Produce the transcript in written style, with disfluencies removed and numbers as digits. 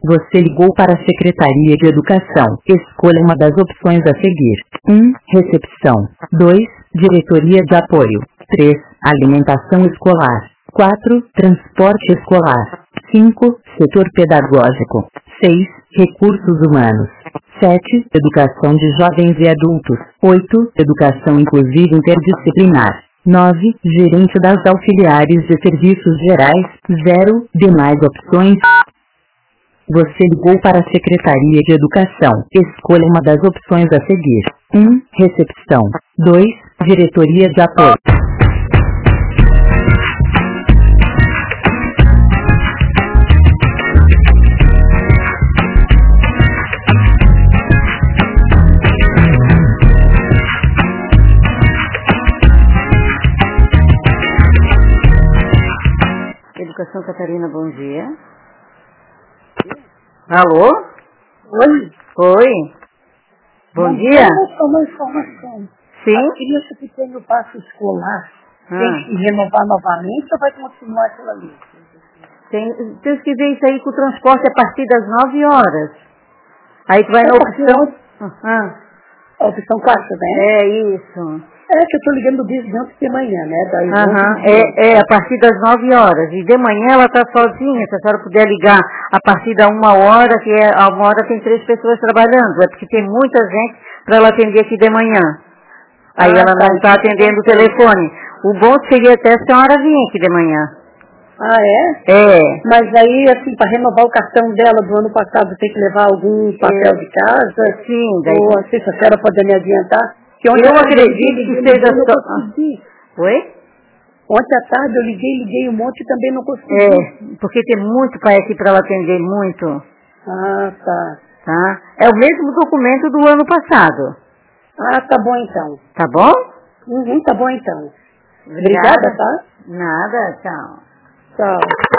Você ligou para a Secretaria de Educação. Escolha uma das opções a seguir. 1. Recepção. 2. Diretoria de Apoio. 3. Alimentação escolar. 4. Transporte escolar. 5. Setor pedagógico. 6. Recursos humanos. 7. Educação de jovens e adultos. 8. Educação inclusiva interdisciplinar. 9. Gerente das auxiliares de serviços gerais. 0. Demais opções. Você ligou para a Secretaria de Educação. Escolha uma das opções a seguir. 1. Recepção. 2. Diretoria de Apoio. Educação Catarina, bom dia. Alô? Oi? Oi? Bom dia? Uma informação. Sim? A criança que tem o passo escolar tem que renovar novamente ou vai continuar aquela ali? Tem que ver isso aí com o transporte a partir das 9 horas. Aí tu vai na opção... A opção 4, né? É isso. É que eu estou ligando desde antes de manhã, né? Daí a partir das 9 horas. E de manhã ela está sozinha. Se a senhora puder ligar a partir da 1 hora, que a 1 hora tem 3 pessoas trabalhando. É porque tem muita gente para ela atender aqui de manhã. Aí ela não está atendendo o telefone. O bom seria até a senhora vir aqui de manhã. Ah, é? É. Mas aí, assim, para renovar o cartão dela do ano passado, tem que levar algum papel de casa? Sim. Daí... Ou assim, se a senhora pode me adiantar? Eu acredito que seja só... Oi? Ontem à tarde eu liguei um monte e também não consegui. É, porque tem muito pai aqui para ela atender, muito. Ah, tá. Tá? É o mesmo documento do ano passado. Ah, tá bom então. Tá bom? Tá bom então. Obrigada, tá? Nada, tchau. Tchau.